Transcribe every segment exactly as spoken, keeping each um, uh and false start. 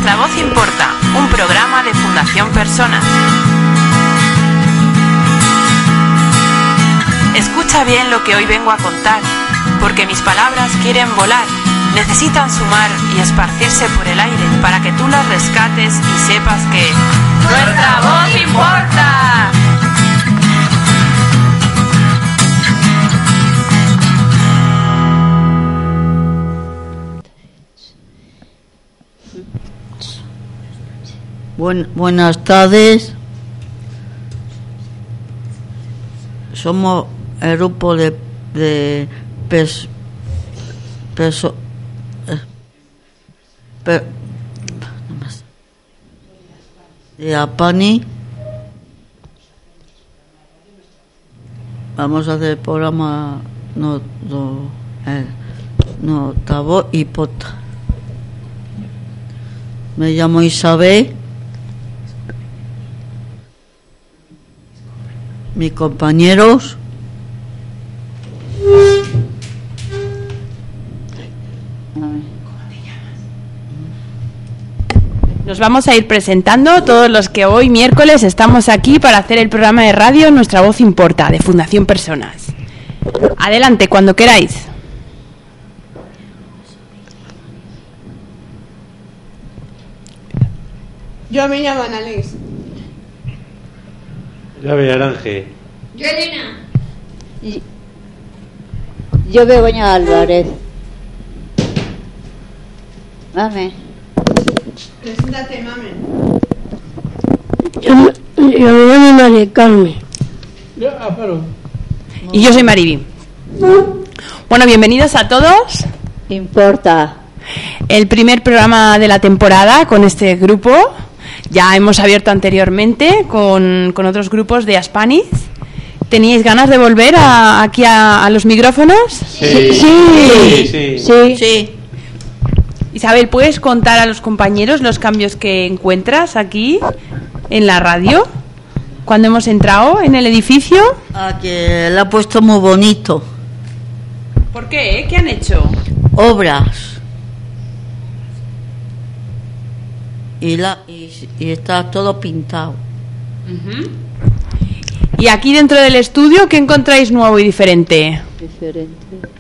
Nuestra voz importa, un programa de Fundación Personas. Escucha bien lo que hoy vengo a contar, porque mis palabras quieren volar, necesitan sumar y esparcirse por el aire para que tú las rescates y sepas que nuestra voz importa. Buen, buenas tardes. Somos el grupo de de pers, perso, eh, per, de Aspani. Vamos a hacer el programa no, no, eh, no tabo y pota. Me llamo Isabel. Mis compañeros. Nos vamos a ir presentando todos los que hoy miércoles estamos aquí para hacer el programa de radio Nuestra Voz Importa, de Fundación Personas. Adelante, cuando queráis. Yo me llamo Annalise. Yo Miguel Ángel. Yo Elena. Y yo Begoña Álvarez. Mame. Preséntate, mame. Yo, yo me llamo María Carmen. Yo, ah, pero... Y yo soy Mariby. Bueno, bienvenidos a todos. Importa. El primer programa de la temporada con este grupo. Ya hemos abierto anteriormente con, con otros grupos de Aspaniz. ¿Teníais ganas de volver a, aquí a, a los micrófonos? Sí. Sí. Sí, sí. Sí. Sí. Isabel, ¿puedes contar a los compañeros los cambios que encuentras aquí en la radio cuando hemos entrado en el edificio? Ah, que la ha puesto muy bonito. ¿Por qué? ¿Qué han hecho? Obras. Y, la, y, y está todo pintado. Uh-huh. Y aquí dentro del estudio, ¿qué encontráis nuevo y diferente? Diferente.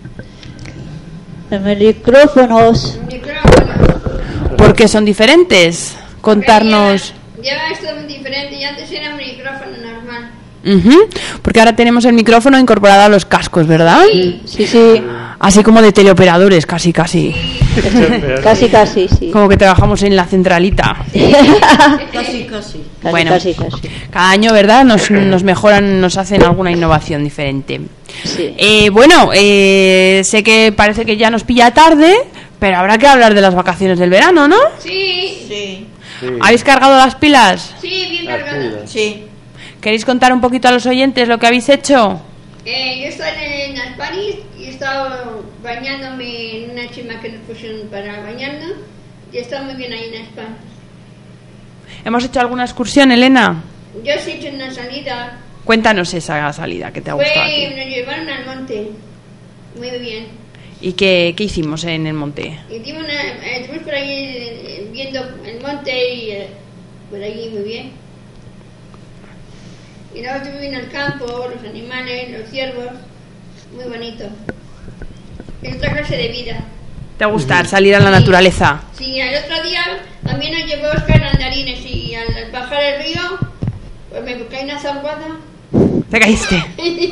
En micrófonos. Micrófono. ¿Por qué son diferentes? Contarnos. Ya, ya esto es muy diferente. Y antes era un micrófono normal. Uh-huh. Porque ahora tenemos el micrófono incorporado a los cascos, ¿verdad? Sí, sí, sí. Así como de teleoperadores, casi, casi. Casi, casi, sí. Como que trabajamos en la centralita. Casi, casi. Casi, Bueno. casi, casi. Cada año, ¿verdad? Nos, nos mejoran, nos hacen alguna innovación diferente. Sí. Eh, bueno, eh, sé que parece que ya nos pilla tarde, pero habrá que hablar de las vacaciones del verano, ¿no? Sí, Sí. Sí. ¿Habéis cargado las pilas? sí, bien cargado. Sí. ¿Queréis contar un poquito a los oyentes lo que habéis hecho? Eh, yo estoy en Aspaniz y he estado bañándome en una chima que nos pusieron para bañarnos. Y está muy bien ahí en Aspaniz. ¿Hemos hecho alguna excursión, Elena? Yo he hecho una salida. Cuéntanos esa salida que te ha Fue, gustado a ti. nos llevaron al monte. Muy bien. ¿Y qué, qué hicimos en el monte? Y dimos una, eh, estuvimos por ahí eh, viendo el monte y eh, por allí muy bien. Y luego estuvimos en el campo, los animales, los ciervos, muy bonito. Es otra clase de vida. ¿Te gusta salir a la naturaleza? Sí, el otro día también nos llevó Oscar andarines y al, al bajar el río, pues me caí una zaguada. ¿Te caíste?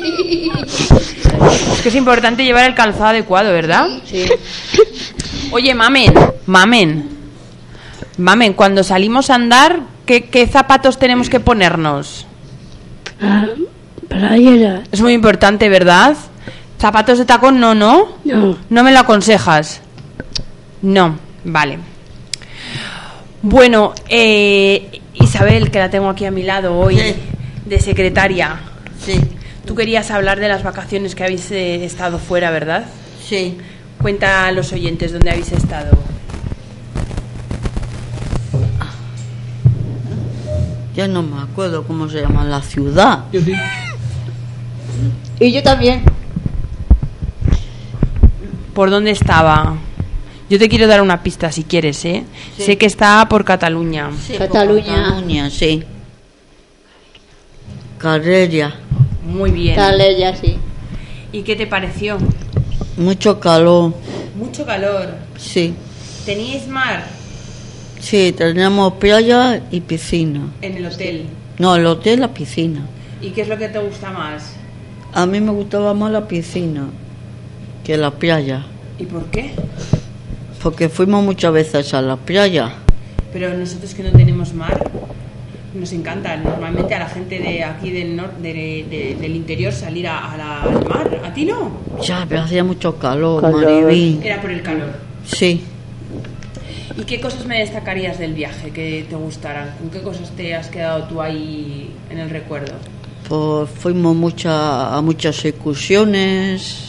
Es que es importante llevar el calzado adecuado, ¿verdad? Sí. Oye, mamen, mamen, mamen, cuando salimos a andar, ¿qué, qué zapatos tenemos que ponernos? Ah, playera. Es muy importante, ¿verdad? Zapatos de tacón no, ¿no? No. ¿No me lo aconsejas? No, vale. Bueno, eh, Isabel, que la tengo aquí a mi lado hoy, Sí. de secretaria. Sí. Tú querías hablar de las vacaciones que habéis eh, estado fuera, ¿verdad? Sí. Cuenta a los oyentes dónde habéis estado. Yo no me acuerdo cómo se llama la ciudad. Yo sí. Y yo también. ¿Por dónde estaba? Yo te quiero dar una pista si quieres, ¿eh? Sí. Sé que está por Cataluña. Sí, Cataluña. por Cataluña, sí. Carrera. Muy bien. Dale, ya sí. ¿Y qué te pareció? Mucho calor. Mucho calor. Sí. ¿Teníais mar Sí, teníamos playa y piscina. en el hotel? No, el hotel, la piscina. ¿Y qué es lo que te gusta más? A mí me gustaba más la piscina que la playa. ¿Y por qué? Porque fuimos muchas veces a la playa. Pero nosotros que no tenemos mar, nos encanta normalmente a la gente de aquí del norte, de, de- del interior salir a, a la- al mar. ¿A ti no? Ya, pero hacía mucho calor, Calor. Maribí. Era por el calor. Sí. ¿Y qué cosas me destacarías del viaje que te gustaran? ¿Con qué cosas te has quedado tú ahí en el recuerdo? Pues fuimos mucha, a muchas excursiones.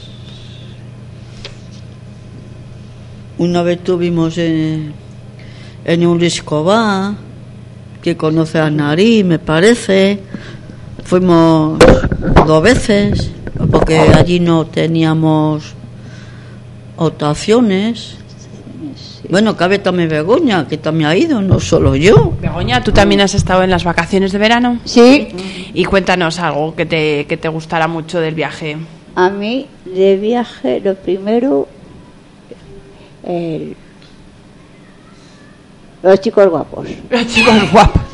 Una vez estuvimos en, en un Escobar, que conoce a Nariz, me parece. Fuimos dos veces, porque allí no teníamos optaciones. Bueno, cabe también Begoña, que también ha ido, no solo yo. Begoña, ¿tú también has estado en las vacaciones de verano? Sí, Y cuéntanos algo que te, que te gustara mucho del viaje. a mí de viaje lo primero, el- los chicos guapos. Chicos guapos.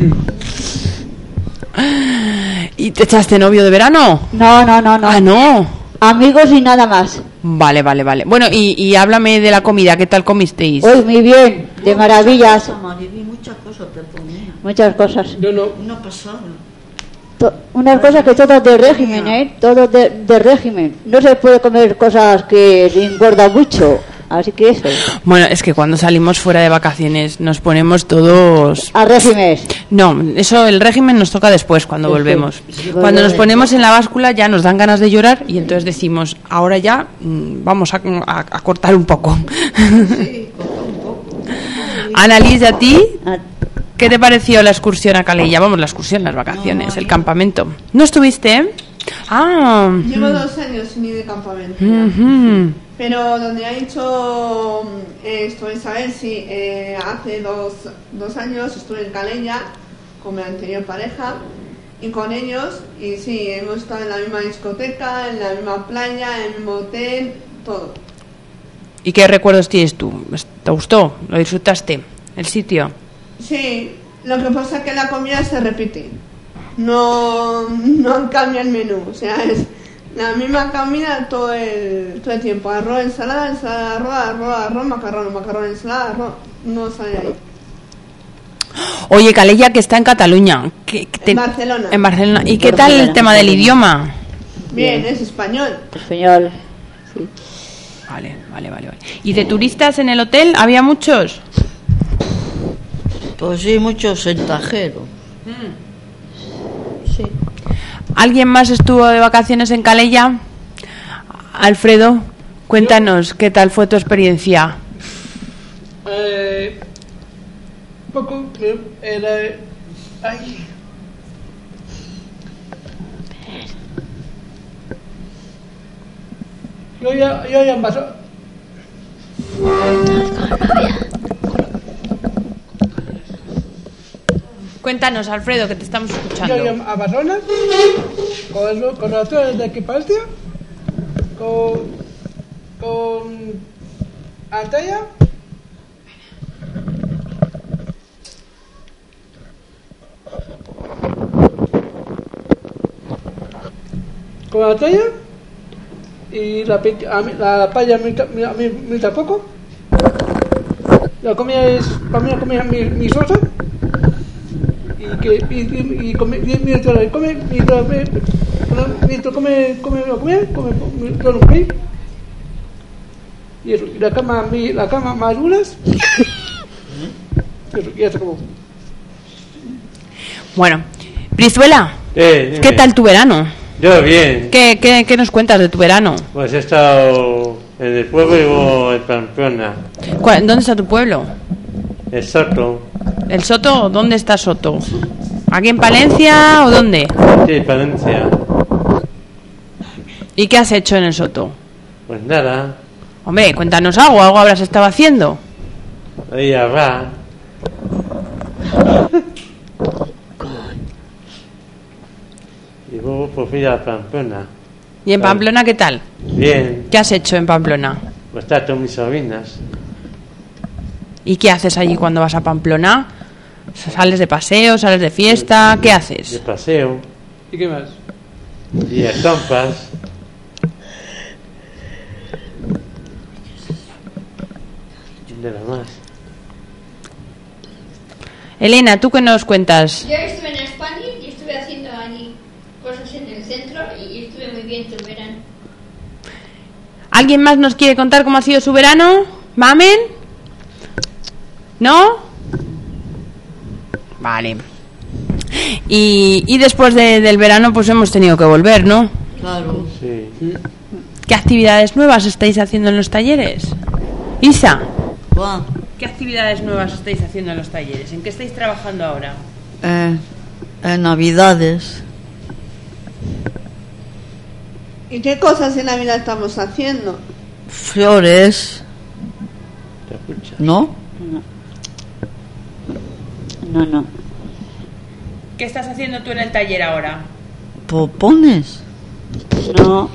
¿Y te echaste novio de verano? No, no, no, no. Ah, no. Amigos y nada más. Vale, vale, vale. Bueno, y, y háblame de la comida, ¿qué tal comisteis? Uy, muy bien, de maravillas, Maribí, muchas cosas te ponía. muchas cosas. Yo no. No pasaba. To- Unas cosas que todas de régimen, ¿eh? Todo de, de régimen. No se puede comer cosas que engordan mucho. Así que eso. Bueno, es que cuando salimos fuera de vacaciones nos ponemos todos... A régimen. No, eso el régimen nos toca después, cuando Después. volvemos. Sí, Cuando nos volvemos. ponemos en la báscula ya nos dan ganas de llorar y entonces decimos, ahora ya mm, vamos a, a- a cortar un poco. Annalise, ¿a ti? Ah, ¿Qué te pareció la excursión a Calella? Vamos, la excursión, las vacaciones, el campamento. ¿No estuviste? Ah. Llevo dos años sin ir de campamento. Ujú. Pero donde ha hecho eh, esto Isabel, sí, eh, hace dos, dos años estuve en Calella con mi anterior pareja y con ellos, y sí, hemos estado en la misma discoteca, en la misma playa, en el mismo hotel, todo. ¿Y qué recuerdos tienes tú? ¿Te gustó? ¿Lo disfrutaste? ¿El sitio? Sí, lo que pasa es que la comida se repite, no, no cambia el menú, o sea, es la misma comida todo el, todo el tiempo, arroz, ensalada, ensalada, arroz, arroz, arroz, macarrón, macarrón, ensalada, arroz, no sale ahí. Oye, Calella, que está en Cataluña. ¿Qué- qué te- En Barcelona. En Barcelona. ¿Y qué tal el Barcelona, tema del Barcelona. idioma? Bien, es español. español. Sí. Vale, vale, vale, vale. ¿Y de turistas en el hotel había muchos? Pues sí, muchos centajeros. Sí. ¿Alguien más estuvo de vacaciones en Calella? Alfredo, cuéntanos, ¿qué tal fue tu experiencia? Eh, poco que era. Ay. Yo ya, yo ya pasó. Cuéntanos, Alfredo, que te estamos Yo escuchando. ya a Barcelona con, los- con los actores de Equipaltia, con. con. Altaya. Con Altaya. Y la, pe- a mí- la paella a mí, ta- a mí, a mí tampoco. La comida es, para mí la comida es mi, mi sosa. Y que, y, y, y come, y mientras la come, mientras, me- mientras come, come la comida, come, yo lo comí. Y eso, y la cama, mi, la cama más duras. Y eso, y eso como. Bueno, Brizuela, Eh, dime. ¿qué tal tu verano? Yo bien. ¿Qué, qué, qué nos cuentas de tu verano? Pues he estado en el pueblo y vivo en Pamplona. ¿Cuál- ¿Dónde está tu pueblo? El Soto. ¿El Soto? ¿Dónde está Soto? ¿Aquí en Palencia o dónde? Sí, Palencia. ¿Y qué has hecho en el Soto? Pues nada. Hombre, cuéntanos algo, algo habrás estado haciendo. Ella va. Y luego pues fui a Pamplona. ¿Y en Pamplona qué tal? Bien, ¿Qué has hecho en Pamplona? pues está con mis sobrinas. ¿Y qué haces allí cuando vas a Pamplona? ¿Sales de paseo, sales de fiesta? ¿Qué De haces? paseo. ¿Y qué más? Y estampas. De nada más. Elena, ¿tú qué nos cuentas? Yo estuve en España y estuve haciendo allí cosas en el centro y estuve muy bien todo el verano. ¿Alguien más nos quiere contar cómo ha sido su verano? ¿Mamen? ¿No? Vale. Y, y después de- del verano pues hemos tenido que volver, ¿no? Claro. Sí. ¿Qué actividades nuevas estáis haciendo en los talleres? Isa, Buah. ¿qué actividades nuevas estáis haciendo en los talleres? ¿En qué estáis trabajando ahora? Eh, en Navidades. ¿Y qué cosas en Navidad estamos haciendo? Flores, Te escucha. ¿no? No, no. ¿Qué estás haciendo tú en el taller ahora? Popones. No.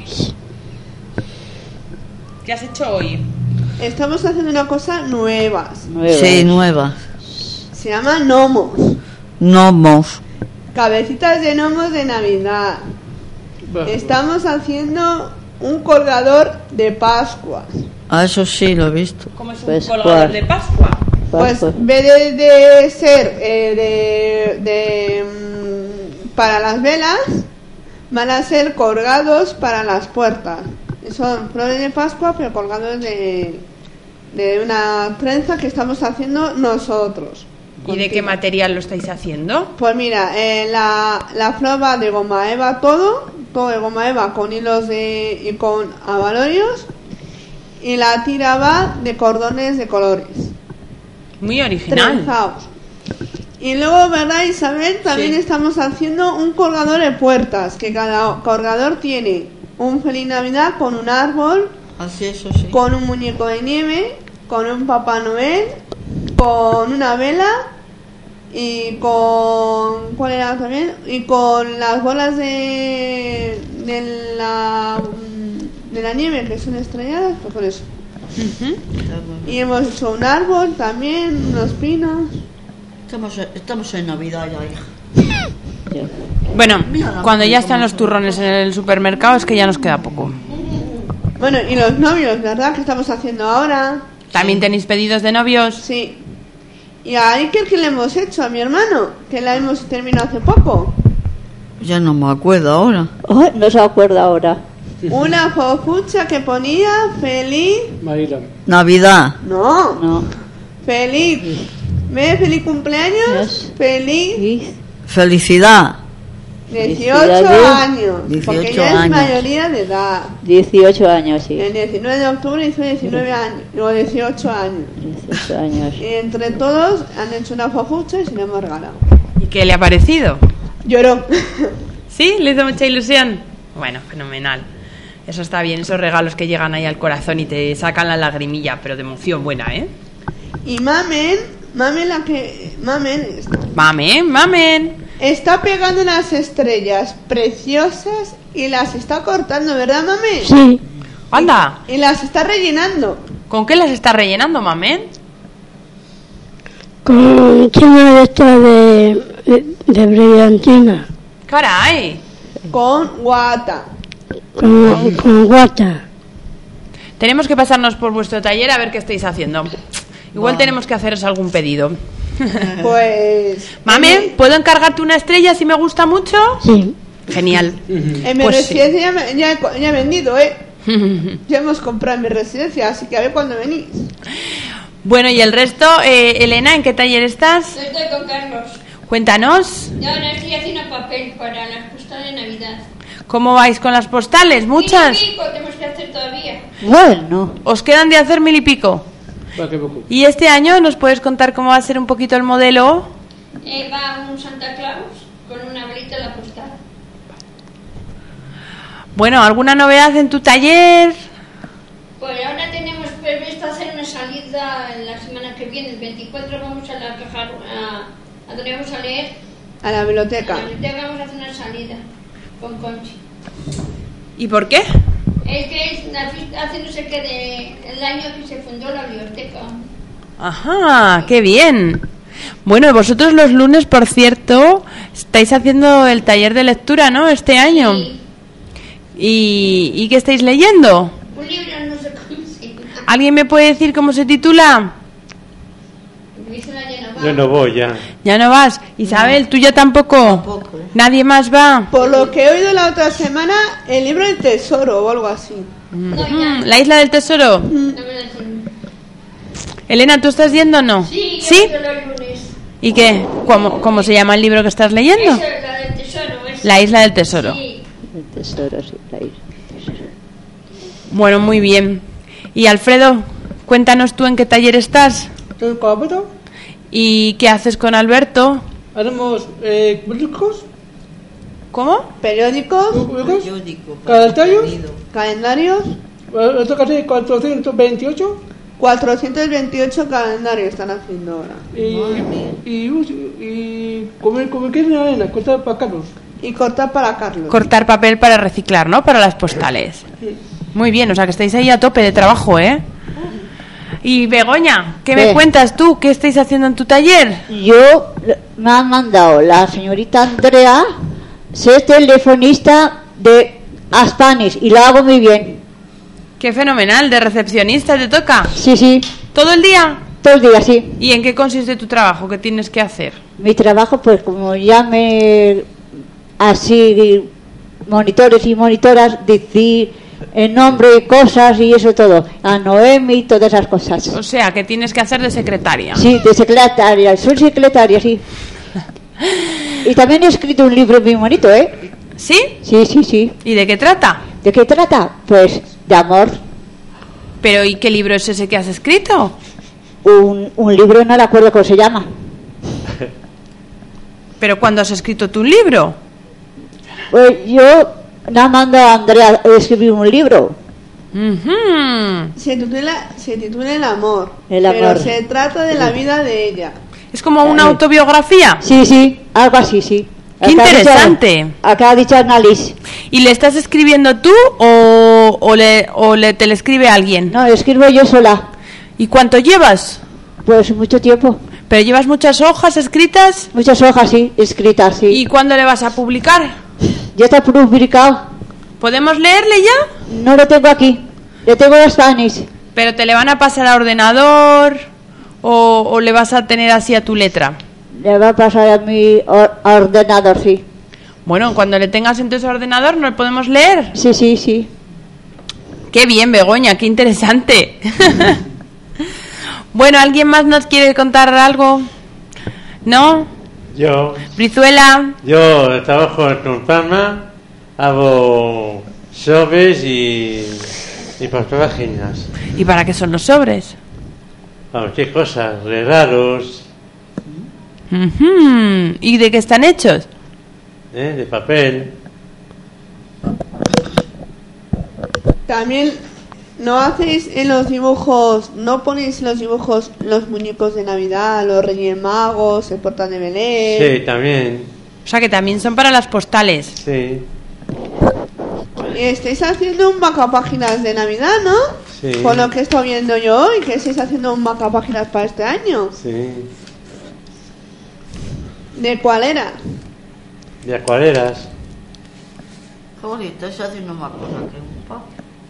¿Qué has hecho hoy? Estamos haciendo una cosa nueva. Nueva. Sí, nuevas. Se llama gnomos. Gnomos. Cabecitas de gnomos de Navidad. Bueno, Estamos haciendo un colgador de Pascua. Ah, eso sí, lo he visto. ¿Cómo es un Pues, colgador ¿cuál? de Pascua? Pues Pascua. en vez de, de ser eh, de, de, mm, para las velas, van a ser colgados para las puertas. Son flores de Pascua, pero colgados de, de una trenza que estamos haciendo nosotros. ¿Y de qué material lo estáis haciendo? Pues mira, eh, la, la flor va de goma eva todo, todo de goma eva con hilos de, y con abalorios, y la tira va de cordones de colores. Muy original. Trenzados. Y luego, ¿verdad, Isabel? También Sí. estamos haciendo un colgador de puertas, que cada colgador tiene un Feliz Navidad con un árbol, Así, eso sí. con un muñeco de nieve, con un Papá Noel, con una vela y con... ¿cuál era también? Y con las bolas de... de la... de la nieve, que son estrelladas, pues con eso. Y hemos hecho un árbol también, unos pinos. Estamos, estamos en Navidad ya, hija. Bueno, cuando ya están los turrones en el supermercado es que ya nos queda poco. Bueno, y los novios, ¿verdad? Que estamos haciendo ahora. ¿También tenéis pedidos de novios? Sí. Y a Iker, que le hemos hecho a mi hermano, que la hemos terminado hace poco. Ya no me acuerdo ahora. Ay, no se acuerda ahora. Una fofucha que ponía feliz. Marila. Navidad. No, No. feliz. ¿Ves? Feliz cumpleaños. Yes. Feliz Sí. Felicidad. dieciocho Felicidades. años. Porque dieciocho ya es años. mayoría de edad. dieciocho años, sí. El diecinueve de octubre hizo diecinueve años. O dieciocho años. dieciocho años. Y entre todos han hecho una fofucha y se la hemos regalado. ¿Y qué le ha parecido? Lloró. ¿Sí? ¿Le hizo mucha ilusión? Bueno, fenomenal. Eso está bien, esos regalos que llegan ahí al corazón y te sacan la lagrimilla, pero de emoción buena, ¿eh? Y Mamen, Mamen la que... Mamen Mamen, mamen. está pegando unas estrellas preciosas y las está cortando, ¿verdad, Mamen? Sí, Anda, Y las está rellenando. ¿con qué las está rellenando, mamen? con quema de esta de, de, de brillantina, Caray. Con guata. con, con guata. Tenemos que pasarnos por vuestro taller a ver qué estáis haciendo. Igual tenemos que haceros algún pedido. Pues... Mamen, ¿puedo encargarte una estrella si me gusta mucho? Sí, Genial. En mi Pues sí. residencia ya, me- ya he, co- ya he vendido, ¿eh? Ya hemos comprado en mi residencia, así que a ver cuándo venís. Bueno, y el resto, eh, Elena, ¿en qué taller estás? Yo estoy con Carlos. Cuéntanos, Yo ahora estoy haciendo papel para las postales de Navidad. ¿cómo vais con las postales? ¿Muchas? Mil y pico tenemos que hacer todavía. Bueno, ¿Os quedan de hacer mil y pico? Va, qué poco. ¿Y este año nos puedes contar cómo va a ser un poquito el modelo? Eh, va un Santa Claus con una velita en la postal. Bueno, ¿alguna novedad en tu taller? Pues ahora tenemos la semana que viene, el veinticuatro, vamos a la caja, a, a donde vamos a leer. A la biblioteca. A la biblioteca vamos a hacer una salida con Conchi. ¿Y por qué? Es que es la fiesta, hace no sé qué, de, el año que se fundó la biblioteca. Ajá, qué bien. Bueno, vosotros los lunes, por cierto, estáis haciendo el taller de lectura, ¿no? Este año. Sí. ¿Y, ¿y qué estáis leyendo? Un libro, no sé cómo se llama. ¿Alguien me puede decir cómo se titula? Yo no voy ya. Ya no vas. Isabel, ¿tú ya tampoco? Tampoco. ¿Nadie más va? Por lo que he oído la otra semana, el libro del tesoro o algo así. No, Mm, ya. ¿La isla del tesoro? No me lo dicen. Elena, ¿tú estás yendo o no? Sí, yo ¿Sí? voy los lunes. ¿Y qué? ¿Cómo, ¿Cómo se llama el libro que estás leyendo? Eso es la del tesoro. Es... La isla del tesoro. Sí. El tesoro, sí, la isla. Bueno, muy bien. Y Alfredo, cuéntanos tú en qué taller estás Entonces, con Alberto, y qué haces con Alberto. haremos eh, periódicos, ¿Cómo? Periódicos, periódicos, Periódico, calendarios. contenido. calendarios, Le toca hacer cuatrocientos veintiocho cuatrocientos veintiocho calendarios están haciendo ahora. y, y, y, y comer, comer que en la arena, cortar para Carlos. Y cortar para Carlos. Cortar papel para reciclar, ¿no? Para las postales. Muy bien, o sea que estáis ahí a tope de trabajo, ¿eh? Y Begoña, ¿qué me ¿Qué? cuentas tú? ¿Qué estáis haciendo en tu taller? Yo, me ha mandado la señorita Andrea ser telefonista de Aspanis y lo hago muy bien. Qué fenomenal, de recepcionista te toca. Sí, sí, ¿Todo el día? todo el día, sí. ¿Y en qué consiste tu trabajo? ¿Qué tienes que hacer? Mi trabajo, pues como llame así monitores y monitoras, decir el nombre y cosas y eso todo. A Noemi y todas esas cosas. O sea, que tienes que hacer de secretaria. Sí, de secretaria, soy secretaria, sí. Y también he escrito un libro muy bonito, ¿eh? ¿Sí? Sí, sí, sí. ¿Y de qué trata? ¿De qué trata? Pues de amor. ¿Pero y qué libro es ese que has escrito? Un, un libro, no recuerdo cómo se llama. ¿Pero cuándo has escrito tu libro? Pues yo nada mando a Andrea a escribir un libro. Ujú. Se titula, se titula El amor. El Pero amor. se trata de la vida de ella. ¿Es como una Eh. autobiografía? Sí, sí, algo así, sí. ¡Qué Acá ha dicho- interesante! Acá ha dicho Annalise. ¿Y le estás escribiendo tú o, o, le, o le, te le escribe alguien? No, escribo yo sola. ¿Y cuánto llevas? Pues mucho tiempo. ¿Pero llevas muchas hojas escritas? Muchas hojas, sí, escritas, sí. ¿Y cuándo le vas a publicar? Ya está publicado. ¿Podemos leerle ya? No lo tengo aquí. Lo tengo en Spanish. ¿Pero te le van a pasar a ordenador o, o le vas a tener así a tu letra? Le va a pasar a mi or- ordenador, sí. Bueno, cuando le tengas en tu ordenador, ¿no lo podemos leer? Sí, sí, sí. Qué bien, Begoña, qué interesante. Bueno, ¿alguien más nos quiere contar algo? ¿No? Yo, Brizuela. yo trabajo en Contarma, hago sobres y, y papel-páginas. ¿Y para qué son los sobres? Vamos, qué cosas, regalos, Ujú. ¿Y de qué están hechos? ¿eh? De papel. También no hacéis en los dibujos, no ponéis en los dibujos los muñecos de Navidad, los Reyes Magos, el portal de Belén. Sí, también, O sea, que también son para las postales. sí, Y estáis haciendo un macapáginas de Navidad, ¿no? sí, Por lo que estoy viendo yo hoy, que estáis haciendo un macapáginas para este año. sí, ¿De cuál era? de acuarelas. Qué bonito, eso hace una más cosa que un pavo.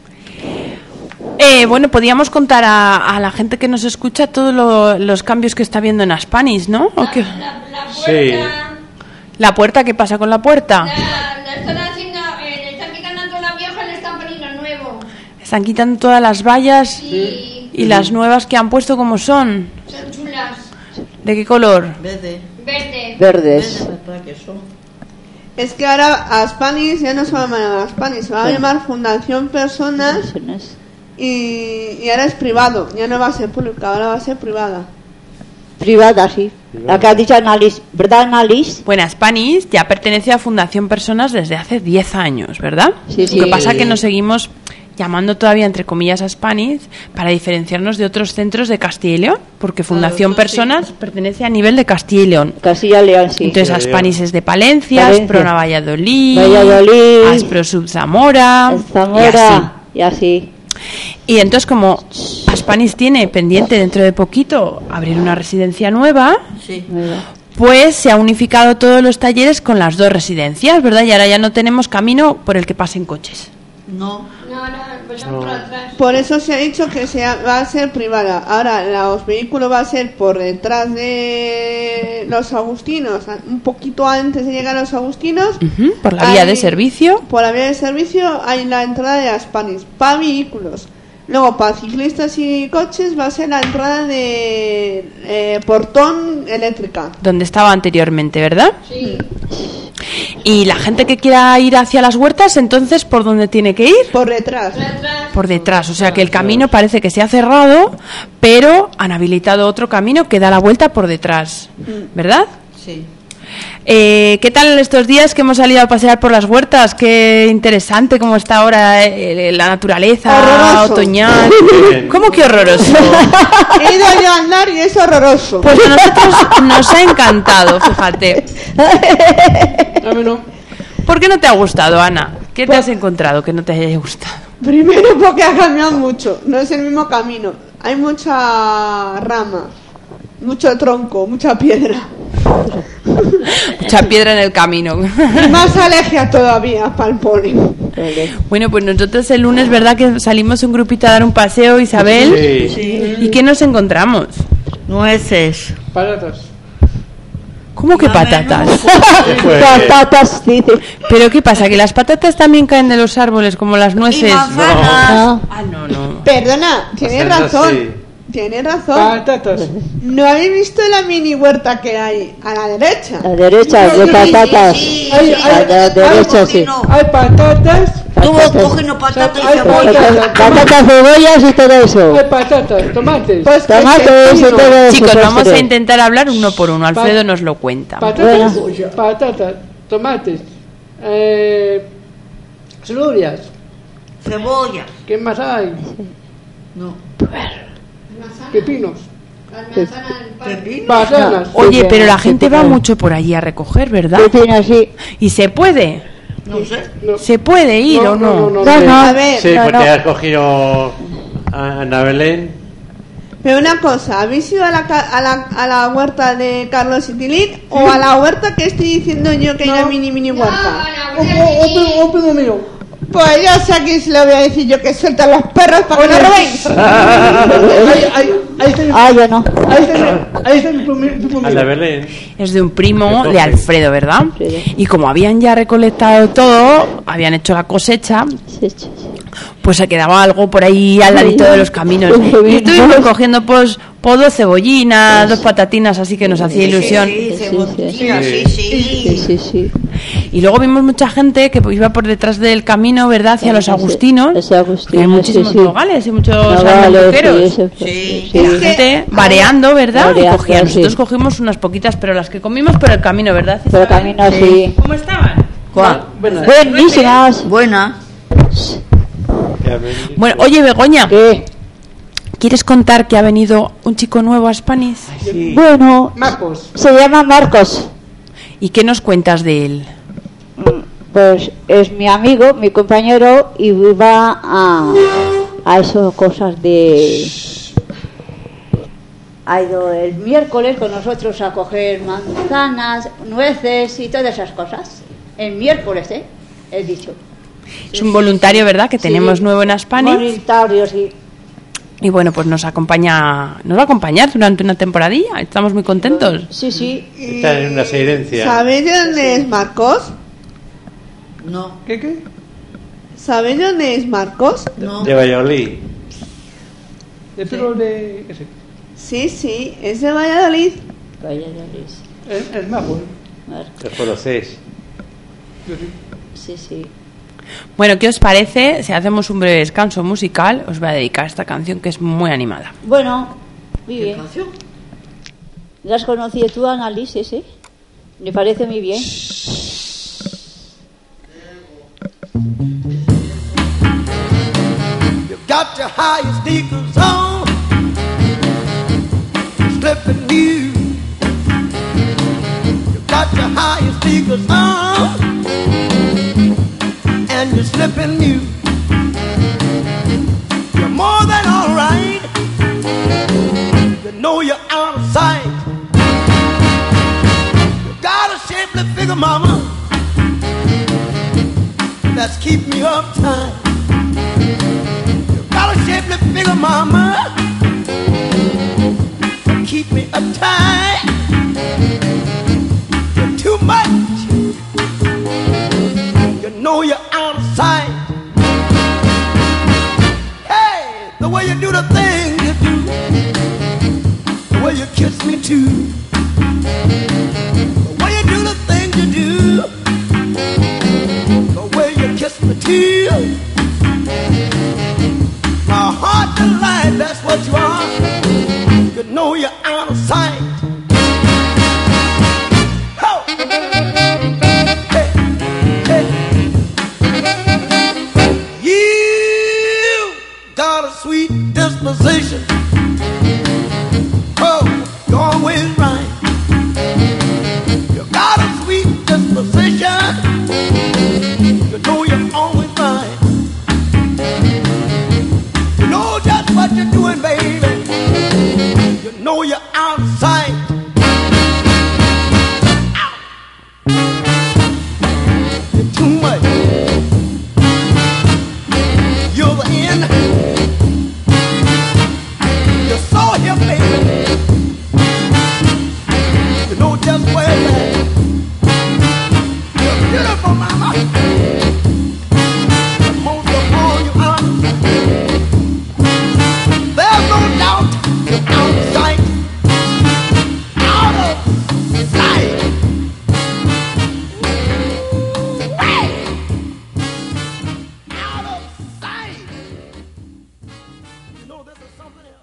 Eh, bueno, podíamos contar a, a la gente que nos escucha todos lo- los cambios que está viendo en Aspanis, ¿no? ¿O qué? La, la Sí. puerta, ¿La puerta? ¿Qué pasa con la puerta? la, la están haciendo, eh, le están quitando toda la vieja y le están poniendo nuevo. Están quitando todas las vallas Y y las nuevas que han puesto como son. son chulas. ¿De qué color? Verde, Verde. Verdes. verde, ¿verdad que son? Es que ahora Aspanis ya no se va a llamar Aspanis, se va a llamar Fundación Personas y, y ahora es privado, ya no va a ser pública, ahora va a ser privada. Privada, sí. Acá ha dicho Annalise. ¿Verdad, Annalise? Bueno, Aspanis ya pertenece a Fundación Personas desde hace diez años, ¿verdad? Sí, sí. Lo que pasa es que nos seguimos llamando todavía entre comillas a Aspaniz para diferenciarnos de otros centros de Castilla y León, porque Fundación Claro, eso sí. Personas pertenece a nivel de Castilla y León. Castilla y León, sí. Entonces Sí, Aspaniz es de Palencia, Palencia. Asprona Valladolid, Valladolid. Aspro Sub Zamora, Zamora, y así. y, y entonces como Aspaniz tiene pendiente dentro de poquito abrir una residencia nueva, Sí. pues se ha unificado todos los talleres con las dos residencias, ¿verdad? Y ahora ya no tenemos camino por el que pasen coches. No. No, no, pues por atrás. Por eso se ha dicho que se ha- va a ser privada. Ahora los vehículos va a ser por detrás de los agustinos, un poquito antes de llegar a los agustinos. Ujú, por la vía Hay- de servicio. Por la vía de servicio hay la entrada de Aspaniz para vehículos. Luego para ciclistas y coches va a ser la entrada de eh, portón eléctrica. Donde estaba anteriormente, ¿verdad? Sí. Y la gente que quiera ir hacia las huertas, entonces, ¿por dónde tiene que ir? Por detrás. Por atrás. Por detrás. O sea que el camino parece que se ha cerrado, pero han habilitado otro camino que da la vuelta por detrás, ¿verdad? Sí. Eh, ¿Qué tal estos días que hemos salido a pasear por las huertas? Qué interesante cómo está ahora eh, la naturaleza Horroroso. otoñal. Bien. ¿Cómo que horroroso? He ido yo a andar y es horroroso. Pues a nosotros nos ha encantado, fíjate. A mí no. ¿Por qué no te ha gustado, Ana? ¿Qué te has encontrado que no te haya gustado? Primero porque ha cambiado mucho, no es el mismo camino. Hay mucha rama, mucho tronco, mucha piedra. Mucha piedra en el camino. Y más alergia todavía para el poli. Bueno, pues nosotros el lunes, ¿verdad? Que salimos un grupito a dar un paseo, Isabel. Sí. Sí. ¿Y qué nos encontramos? Nueces. Patatas. ¿Cómo que La patatas? Pues, Patatas, dice. ¿Pero qué pasa? ¿Que las patatas también caen de los árboles como las Y nueces? manzanas. No. Ah, no, no. Perdona, tienes Hacerlas razón. así. Tienes razón. Patatas. ¿No habéis visto la mini huerta que hay a la derecha? A la derecha, de patatas. Sí, Ay, sí, ay, A la ay, derecha, sí. no. Hay patatas. Estuvo Patatas. cogiendo patatas y Ay, cebolla. patatas. Patatas, cebollas y todo eso. Hay patatas, tomates. Pues que Tomates y sí, todo eso. Chicos, pues, vamos a creo. intentar hablar uno por uno. Alfredo nos lo cuenta. Patatas, Bueno. patatas, tomates, eh, cebollas. Cebolla. ¿Qué más hay? No. Pepinos, Las manzanas del parque. Pepino. manzanas. Oye, pero la Sí, gente va claro. mucho por allí a recoger, ¿verdad? Pepino, sí. ¿Y se puede? No sé. No. ¿Se puede ir No, o no, no? no, no. No, no. A ver, Sí, No, porque no. has cogido a Ana Belén. pero una cosa, ¿habéis ido a la, ca- a la, a la huerta de Carlos y Tilín o a la huerta que estoy diciendo yo que hay una mini mini No, huerta? no, Un, no, un- un primo- un primo mío. Pues ya sé a quién se lo voy a decir yo que sueltan los perros para que no robéis. Ahí, ahí, ahí está mi- Ah, yo no. ahí está mi- ahí está mi primo mi primo Ana mío. Belén. Es de un primo Recoge. de Alfredo, ¿verdad? Sí. Y como habían ya recolectado todo, habían hecho la cosecha, Sí, sí, sí. pues se quedaba algo por ahí al ladito de los caminos. Y estuvimos cogiendo pues, pues dos cebollinas, dos patatinas, así que nos hacía ilusión. Sí, Sí, cebollina, sí. sí, Sí, sí. sí, sí. Y luego vimos mucha gente que iba por detrás del camino, ¿verdad? Hacia los Sí, agustinos. ese Que Agustino, hay muchísimos sí, sí. nogales y muchos Nogales, almendruqueros. sí, ese- Sí. Y Es la que- gente vareando, ¿verdad? Y Vareando, cogían. Nosotros sí. cogimos unas poquitas, pero las que comimos por el camino, ¿verdad? Pero Isabel? camino así. ¿Cómo estaban? ¿Cuál? Buenas. Buenísimas. Buena. que ha venido. Bueno, oye, Begoña, ¿Qué? ¿quieres contar que ha venido un chico nuevo a Aspaniz? Sí. Bueno, Marcos. se llama Marcos. ¿Y qué nos cuentas de él? Pues es mi amigo, mi compañero, y va a, a eso, cosas de... Ha ido el miércoles con nosotros a coger manzanas, nueces y todas esas cosas. El miércoles, ¿eh? He dicho. Es un voluntario, ¿verdad? Que Sí. tenemos nuevo en Aspaniz. Voluntario, sí. Y bueno, pues nos acompaña, nos va a acompañar durante una temporadilla. Estamos muy contentos. Sí, sí. Está en una serencia. ¿Sabéis de dónde es Marcos? No. ¿Qué, qué? ¿Sabéis de dónde es Marcos? No. De Valladolid. De pelo de... ¿qué sé? Sí, sí, es de Valladolid. Vaya, ya ves. Es, es majo, ¿eh? Marcos. Lo conocéis. Yo sí. Sí, sí. Bueno, ¿qué os parece? Si hacemos un breve descanso musical, os voy a dedicar esta canción que es muy animada. Bueno, muy ¿Qué bien. canción? ¿La has conocido tú, Annalise, sí? Me parece muy bien. got your highest sneakers on, slipping new. You got your highest sneakers on, and you're slipping new. You're more than all right. You know you're out of sight. You got a shapely figure, mama, that's keeping me uptight. You got a shapely figure, mama, keep me uptight. You're too much. You know you're out of sight. Hey, the way you do the thing you do, the way you kiss me too, the way you do the thing you do, the way you kiss me too. My heart delight, that's what you are. You know you're out of sight. Ho! Hey, hey. You got a sweet disposition. Oh, you're always right. You got a sweet disposition. You know you're always right. You know just what you're doing, baby. You know you're out of sight. Ow. You're too much. You're the end. You're so here, baby. You know just where it's at. You're beautiful, mama. But most of all, you are. There's no doubt you're out of sight. Out of sight. Hey! Out of sight. You know this is something else.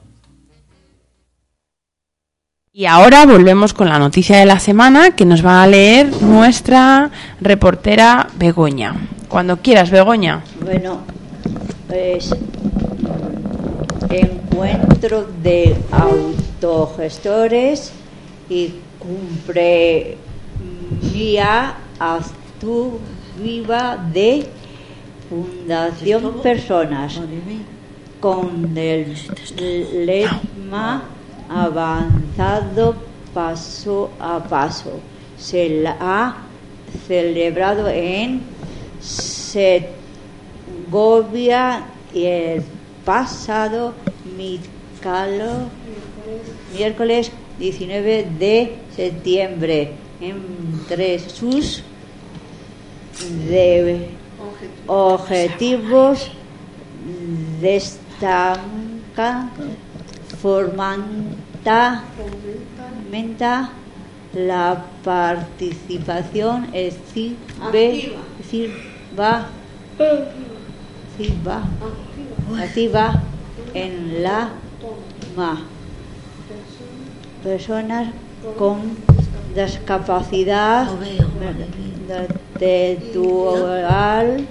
Y ahora volvemos con la noticia de la semana que nos va a leer nuestra reportera Begoña. Cuando quieras, Begoña. Bueno, pues encuentro de autogestores y cumpleaños viva de Fundación Personas con el lema avanzado paso a paso. Se la ha celebrado en Segovia y el pasado micalo, miércoles diecinueve de septiembre. Entre sus de objetivos destacan fomenta la participación activa, activa, activa en la ma personas con discapacidad intelectual,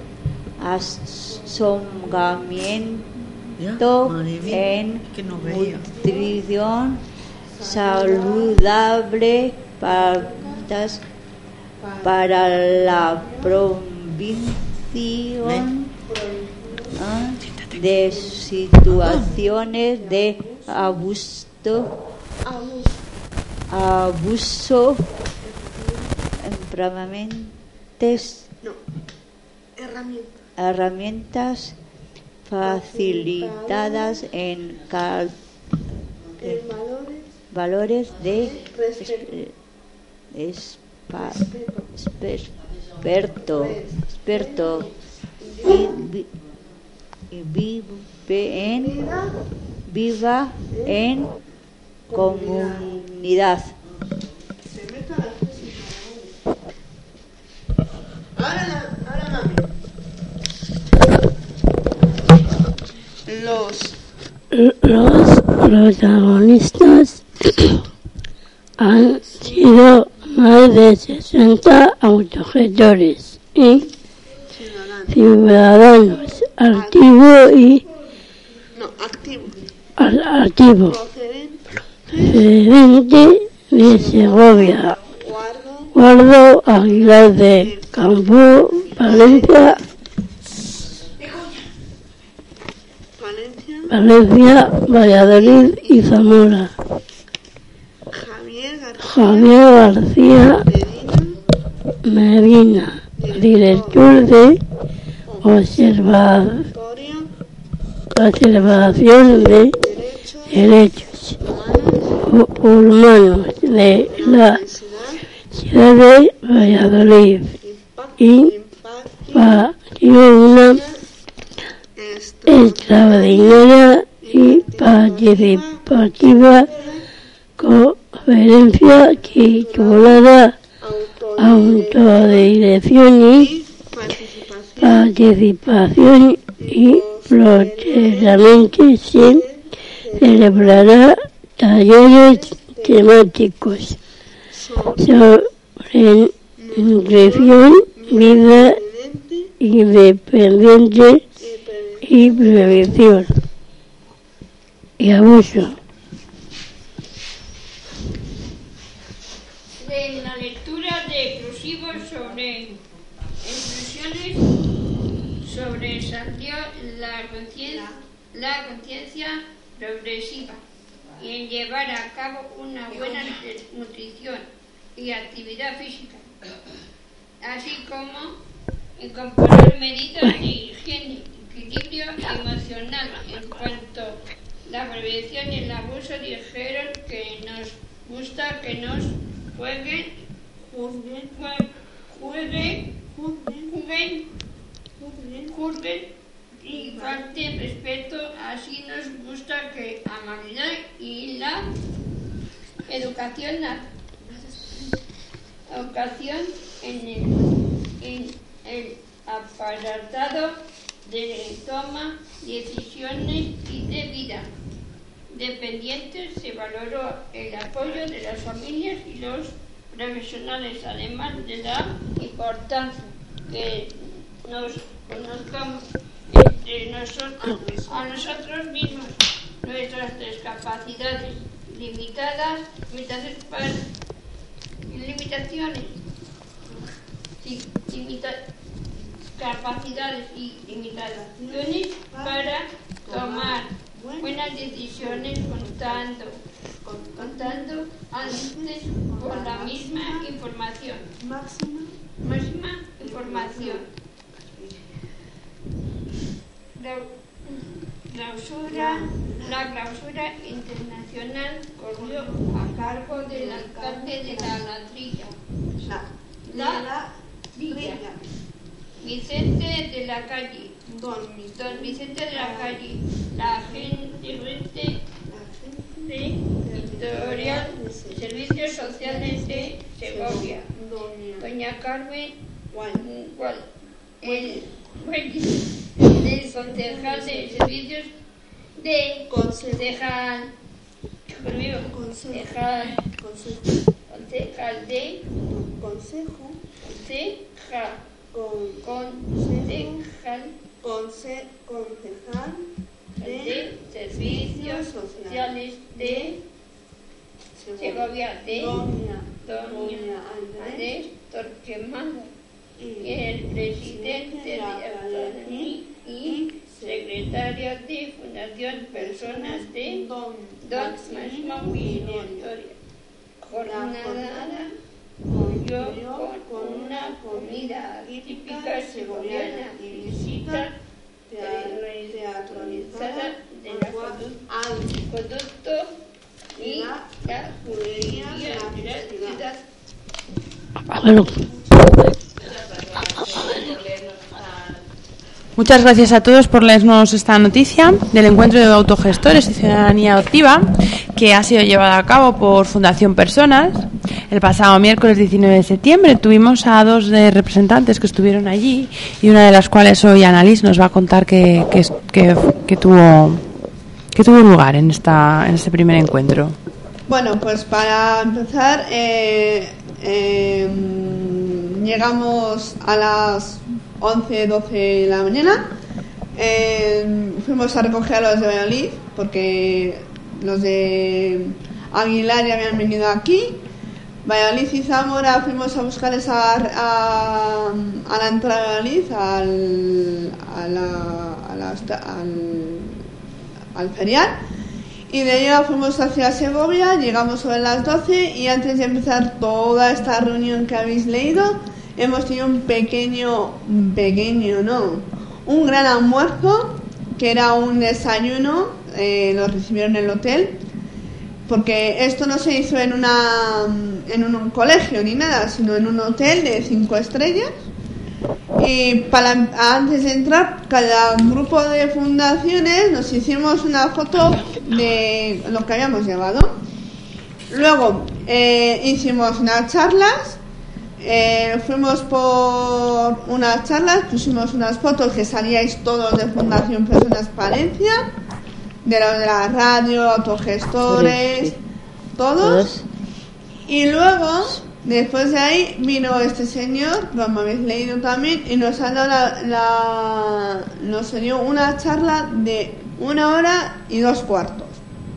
asombramiento en nutrición saludable, pautas para la prevención de situaciones de abuso, abuso, herramientas, no, herramientas, herramientas facilitadas en cal, eh, valores, valores de respeto, espa, respeto, experto, experto y, vi, y vive en, viva en comunidad. Ahora, ahora mami. Los Los protagonistas han sido más de sesenta autogestores y ciudadanos activos y Activo. a- activo, Procedente. procedente de Segovia. Guardo. Guardo Aguilar de Campo, Valencia, Valencia. Valencia, Valladolid y Zamora. Javier García. Javier García Medina. Medina, director de observa- Torio. observación de Derecho. derechos Humanos. hu- humanos de la Universidad. ciudad de Valladolid y Impacto. pa- y una Esto. extraordinaria y participativa conferencia titulada Autodirección y Participación. Participación y Posteriormente se celebrará talleres temáticos sobre nutrición, vida independiente y prevención y abuso. De la lectura de exclusivos sobre exclusiones sobresalió la conciencia la conciencia progresiva y en llevar a cabo una buena nutrición y actividad física, así como incorporar medidas de higiene, equilibrio emocional. En cuanto a la prevención y el abuso, dijeron que nos gusta que nos jueguen, juzguen, jueguen, juzguen, juzguen y falten respeto. Así nos gusta que amabilidad y la educación, la educación en el, en el apartado de toma decisiones y de vida dependientes. Se valoró el apoyo de las familias y los profesionales, además de la importancia que nos conozcamos entre nosotros, a nosotros mismos, nuestras discapacidades limitadas, limitaciones para, limitaciones, sí, limita, capacidades y limitaciones para tomar buenas decisiones, contando, contando antes con la misma información, máxima, máxima información. La clausura, la clausura internacional corrió a cargo del alcalde de la Latrilla, la, la Villa, Vicente de la Calle, don, don Vicente de la Calle, la gente de Editorial de Servicios Sociales de Segovia, doña Carmen Gual, el del concejal de servicios de concejal conmigo concejal concejal de consejo concejal con concejal concejal de servicios sociales de Segovia de doña Andrés Torquemada y el presidente de la Academia y secretario de Fundación Personas de Don Máximo Victoria. Jornada concluyó con una comida típica segoviana y visita teatralizada del acueducto y la juguería de la ciudad. Bueno. Muchas gracias a todos por leernos esta noticia del encuentro de autogestores y ciudadanía adoptiva que ha sido llevado a cabo por Fundación Personas. El pasado miércoles diecinueve de septiembre tuvimos a dos de representantes que estuvieron allí y una de las cuales hoy Annalise nos va a contar que, que, que, que tuvo que tuvo lugar en esta en este primer encuentro. Bueno, pues para empezar eh, eh, llegamos a las once, doce de la mañana eh, fuimos a recoger a los de Valladolid, porque los de Aguilar ya habían venido aquí. Valladolid y Zamora fuimos a buscarles a, a, a la entrada de Valladolid, al, a la, a la, al, al ferial. Y de allá fuimos hacia Segovia, llegamos sobre las doce y antes de empezar toda esta reunión que habéis leído, hemos tenido un pequeño, pequeño no, un gran almuerzo, que era un desayuno, eh, lo recibieron en el hotel, porque esto no se hizo en una en un colegio ni nada, sino en un hotel de cinco estrellas. Y para antes de entrar, cada grupo de fundaciones nos hicimos una foto de lo que habíamos llevado. Luego eh, hicimos unas charlas, eh, fuimos por unas charlas, pusimos unas fotos que salíais todos de Fundación Personas Palencia, de los de la radio, autogestores, sí, sí. todos. Y luego, después de ahí, vino este señor, como habéis leído también, y nos ha dado la, la, nos dio una charla de una hora y dos cuartos.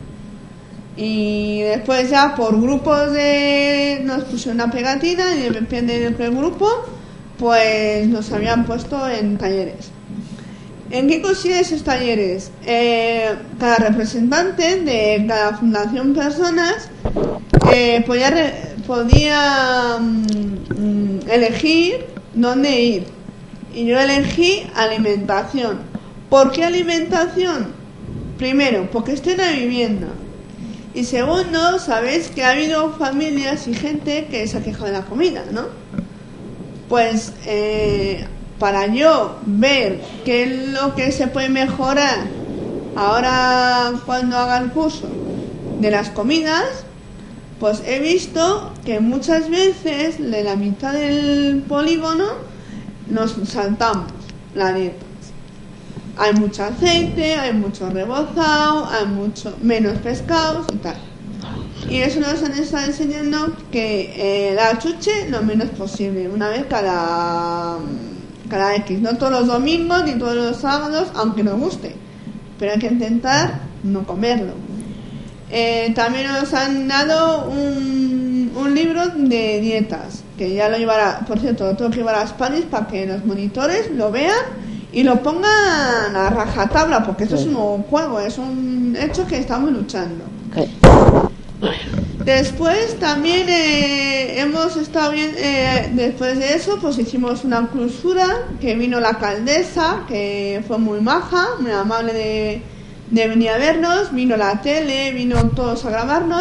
Y después ya por grupos de, nos puso una pegatina y depende de qué grupo, pues nos habían puesto en talleres. ¿En qué consisten esos talleres? Eh, cada representante de cada fundación personas eh, podía, re, podía mm, elegir dónde ir. Y yo elegí alimentación. ¿Por qué alimentación? Primero, porque estoy en la vivienda. Y segundo, sabéis que ha habido familias y gente que se ha quejado de la comida, ¿no? Pues... Eh, para yo ver qué es lo que se puede mejorar ahora cuando haga el curso de las comidas, pues he visto que muchas veces de la mitad del polígono nos saltamos la dieta. Hay mucho aceite, hay mucho rebozado, hay mucho menos pescados y tal. Y eso nos han estado enseñando que eh, la chuche lo menos posible, una vez cada... cada X, no todos los domingos ni todos los sábados, aunque nos guste, pero hay que intentar no comerlo. Eh, también nos han dado un, un libro de dietas, que ya lo llevará, por cierto, lo tengo que llevar a Spanish para que los monitores lo vean y lo pongan a rajatabla, porque esto sí. es un juego, es un hecho que estamos luchando. Okay. Después también eh, hemos estado bien, eh, después de eso pues hicimos una clausura, que vino la alcaldesa, que fue muy maja, muy amable de, de venir a vernos, vino la tele, vino todos a grabarnos.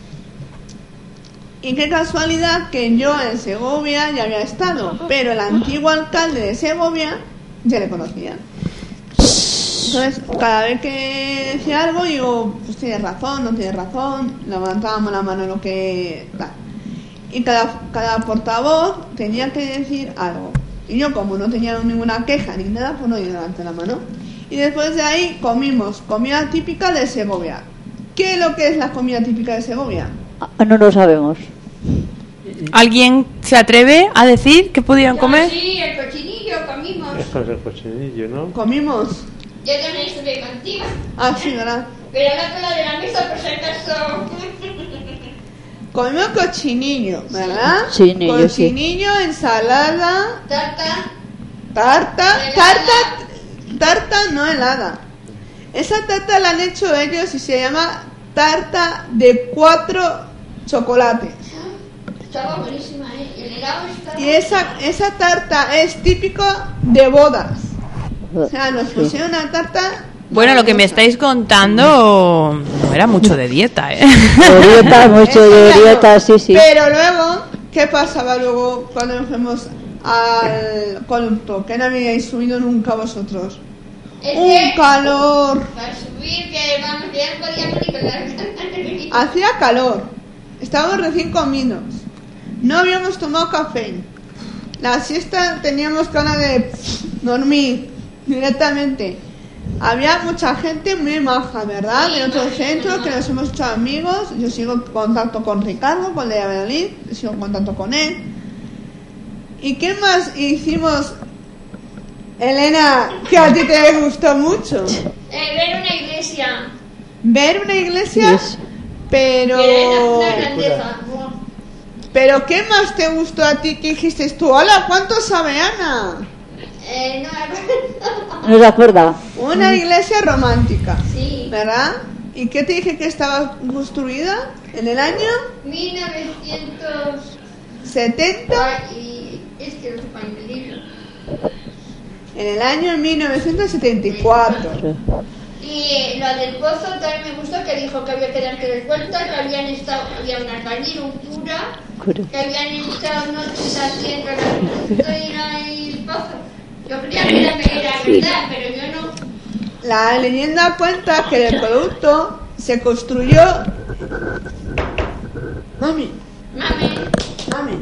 Y qué casualidad que yo en Segovia ya había estado, pero el antiguo alcalde de Segovia ya le conocía. Entonces, cada vez que decía algo, digo, pues tienes razón, no tienes razón, levantábamos la mano lo que da. Y cada, cada portavoz tenía que decir algo. Y yo, como no tenía ninguna queja ni nada, pues no levanté la mano. Y después de ahí comimos comida típica de Segovia. ¿Qué es lo que es la comida típica de Segovia? No lo sabemos. ¿Alguien se atreve a decir qué podían comer? Sí, el cochinillo comimos. Esto es el cochinillo, ¿no? Comimos. Yo también estuve contigo. Ah, sí, ¿verdad? Pero al otro lado de la mesa, por si acaso. Comimos cochinillo, ¿verdad? Sí, cochinillo, cochinillo, sí. Ensalada. Tarta. Tarta. Helada. Tarta. Tarta no helada. Esa tarta la han hecho ellos y se llama tarta de cuatro chocolates. Estaba buenísima, ¿eh? El helado estaba... Y esa, esa tarta es típico de bodas. O sea, nos pusieron una tarta... Bueno, lo que me estáis contando no era mucho de dieta, ¿eh? De dieta, mucho de dieta, sí, sí. Pero luego, ¿qué pasaba luego cuando nos fuimos al conducto? Que no habíais subido nunca vosotros. Es ¡Un que calor! para subir, que vamos, que ya no podíamos ni con la... Hacía calor. Estábamos recién comidos. No habíamos tomado café. La siesta teníamos ganas de dormir directamente. Había mucha gente muy maja, ¿verdad? De otros centros que nos hemos hecho amigos. Yo sigo en contacto con Ricardo, con el de Valladolid, sigo en contacto con él. ¿Y qué más hicimos Elena, que a ti te gustó mucho. Eh, ver una iglesia. Ver una iglesia, Yes. pero... Una, una grandeza. Pero ¿qué más te gustó a ti que dijiste tú? Hola, ¿cuánto sabe Ana? Eh, no me acuerdo. No se acuerda. Una iglesia romántica, Sí. ¿verdad? ¿Y qué te dije que estaba construida en el año mil novecientos setenta? y es que no sepa ni el libro. En el año mil novecientos setenta y cuatro. Y lo del pozo también me gustó, que dijo que había que dar tres vueltas, que habían estado, había un albañil, un cura, Cura. que habían estado noches haciendo la era el pozo. Yo creía que era, era verdad, pero yo no. La leyenda cuenta que el producto se construyó... Mami, Mami, mami.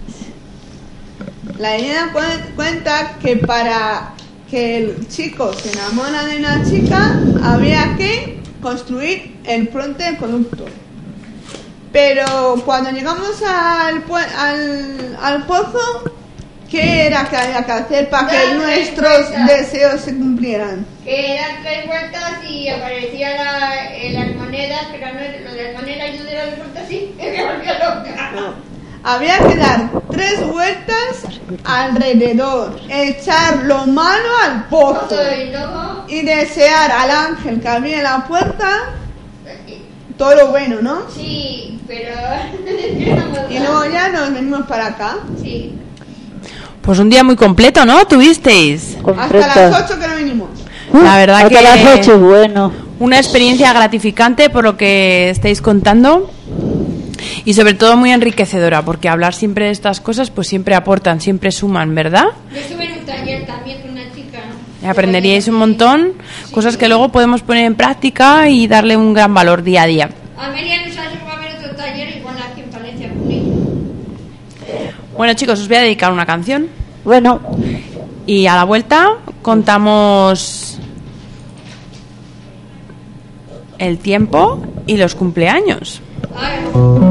La leyenda cuen- cuenta que para que el chico se enamora de una chica había que construir el puente del conducto. Pero cuando llegamos al, pue- al, al pozo, ¿qué era que había que hacer para que Dar tres nuestros vueltas. deseos se cumplieran? que eran tres vueltas y aparecían la, eh, las monedas, pero no, lo de las monedas yo de las vueltas sí, me volvió loca. No. Había que dar tres vueltas alrededor, echar lo malo al pozo Y luego, y desear al ángel que abría la puerta todo lo bueno, ¿no? sí, pero... Y luego ya nos venimos para acá. Sí. Pues un día muy completo, ¿no? ¿Tuvisteis? Hasta las ocho que no vinimos. La verdad Hasta que las ocho, bueno. una experiencia gratificante por lo que estáis contando y sobre todo muy enriquecedora, porque hablar siempre de estas cosas pues siempre aportan, siempre suman, ¿verdad? Yo estuve en un taller también con una chica. Y aprenderíais un montón, cosas que luego podemos poner en práctica y darle un gran valor día a día. Amelia nos ha llevado a ver otro taller igual aquí en Palencia con ella. Bueno, chicos, os voy a dedicar una canción Bueno, y a la vuelta contamos el tiempo y los cumpleaños. Ay,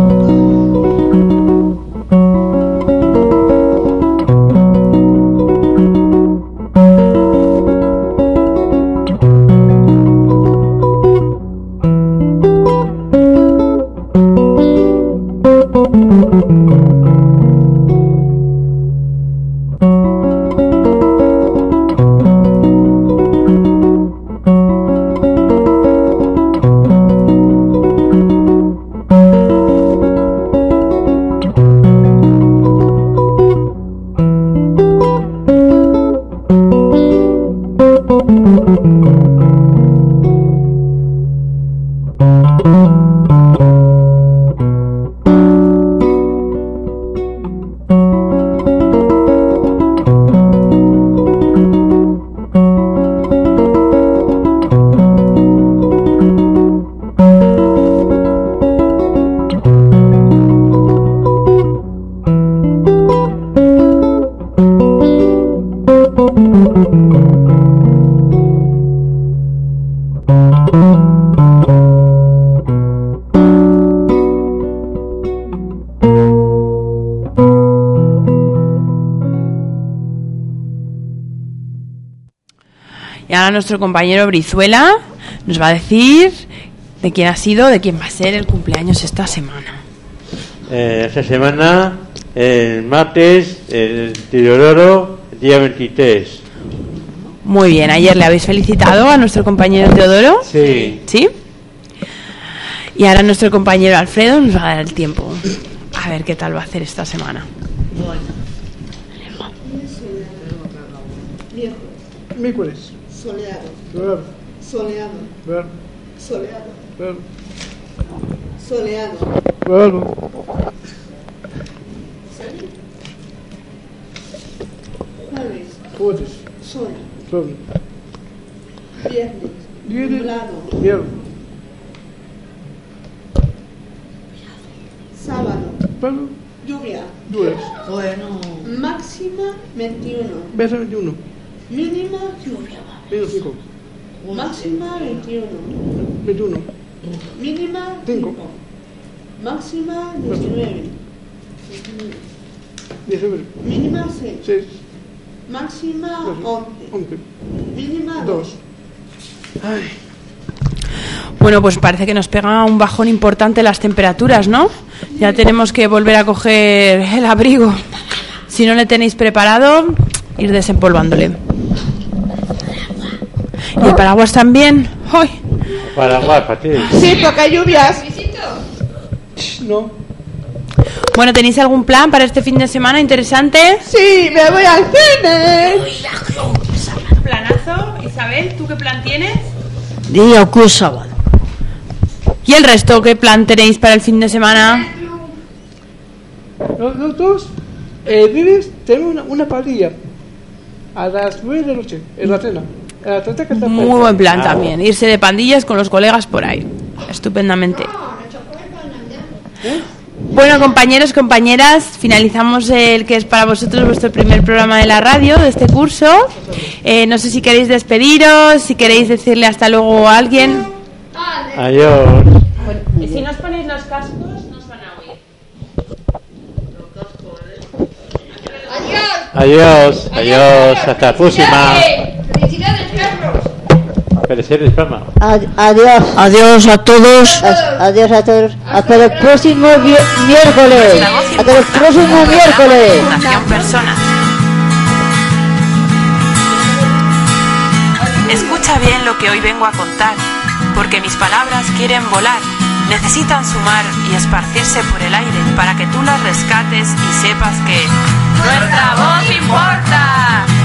Y ahora nuestro compañero Brizuela nos va a decir de quién ha sido, de quién va a ser el cumpleaños esta semana. Eh, esta semana, el martes, el Teodoro, día veintitrés. Muy bien, ayer le habéis felicitado a nuestro compañero Teodoro. Sí. ¿Sí? Y ahora nuestro compañero Alfredo nos va a dar el tiempo. A ver qué tal va a hacer esta semana. Miércoles. Soleado, Ver, soleado, ver, soleado, ver, soleado. ver. Jueves, Jueves. sol, Sol. viernes, Viernes. nublado, Viernes. sábado, Pablo. lluvia. Lunes. Bueno, Máxima veintiuno, Beso veintiuno. mínima lluvia. Menos cinco. Máxima veintiuno, veintiuno. mínima Cinco. cinco. Máxima diecinueve, diecinueve. mínima seis. seis. Máxima once. once. Mínima dos. dos. Ay. Bueno, pues parece que nos pega un bajón importante las temperaturas, ¿no? Ya tenemos que volver a coger el abrigo. Si no le tenéis preparado, ir desempolvándole. ¿Y el paraguas también? ¡Ay! Paraguas para ti. Sí, porque hay lluvias. No. Bueno, ¿tenéis algún plan para este fin de semana interesante? Sí, me voy al cine. Planazo. Isabel, ¿tú qué plan tienes? Día o que sábado. ¿Y el resto qué plan tenéis para el fin de semana? Nosotros, eh, vives, tenemos una, una parrilla a las nueve de la noche, en la cena. En la cena que está Muy fuera. buen plan también. Irse de pandillas con los colegas por ahí. Estupendamente. ¿Eh? Bueno, compañeros, compañeras, finalizamos el que es para vosotros vuestro primer programa de la radio de este curso. Eh, no sé si queréis despediros, si queréis decirle hasta luego a alguien. Adiós. Y si no os ponéis los cascos, no os van a oír. Adiós. Adiós. Hasta la próxima. ¡Felicidades, Carlos! Felicidades, Palma. Ad- adiós. Adiós a todos. As- Adiós a todos. Hasta el próximo vi- miércoles. La voz Hasta el próximo miércoles. Fundación Personas. Escucha bien lo que hoy vengo a contar, porque mis palabras quieren volar, necesitan sumar y esparcirse por el aire para que tú las rescates y sepas que nuestra voz importa.